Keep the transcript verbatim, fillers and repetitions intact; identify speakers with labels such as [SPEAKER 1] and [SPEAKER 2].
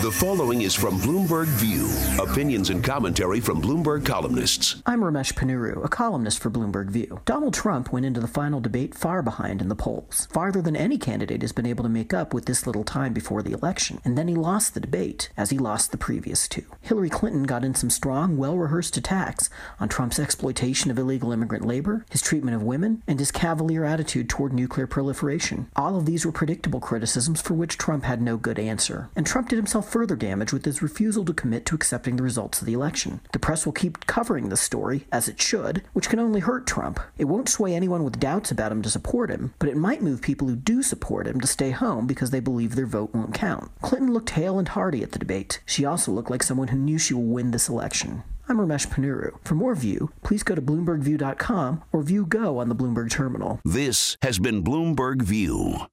[SPEAKER 1] The following is from Bloomberg View. Opinions and commentary from Bloomberg columnists.
[SPEAKER 2] I'm Ramesh Ponnuru, a columnist for Bloomberg View. Donald Trump went into the final debate far behind in the polls, farther than any candidate has been able to make up with this little time before the election. And then he lost the debate, as he lost the previous two. Hillary Clinton got in some strong, well-rehearsed attacks on Trump's exploitation of illegal immigrant labor, his treatment of women, and his cavalier attitude toward nuclear proliferation. All of these were predictable criticisms for which Trump had no good answer. And Trump did himself further damage with his refusal to commit to accepting the results of the election. The press will keep covering this story, as it should, which can only hurt Trump. It won't sway anyone with doubts about him to support him, but it might move people who do support him to stay home because they believe their vote won't count. Clinton looked hale and hearty at the debate. She also looked like someone who knew she will win this election. I'm Ramesh Ponnuru. For more View, please go to Bloomberg View dot com or View Go on the Bloomberg Terminal.
[SPEAKER 1] This has been Bloomberg View.